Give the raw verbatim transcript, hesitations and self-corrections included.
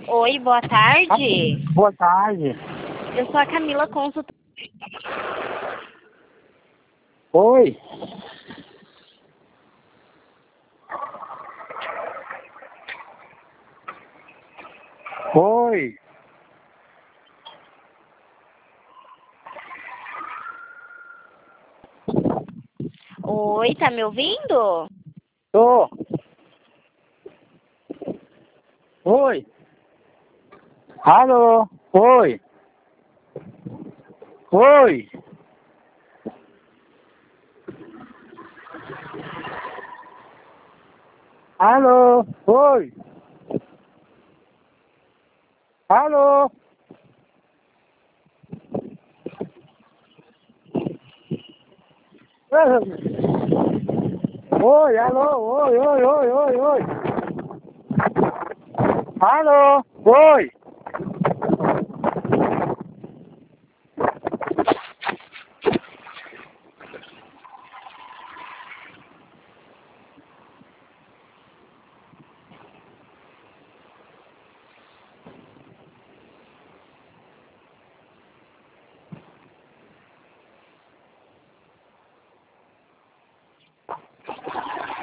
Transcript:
Oi, boa tarde. Boa tarde. Eu sou a Camila Consultor. Oi. Oi. Oi, tá me ouvindo? Tô. Oi. Alô. Oi. Oi. Alô. Oi. Alô. Oi, alô. Oi, oi, oi, oi, oi. Alô. Oi.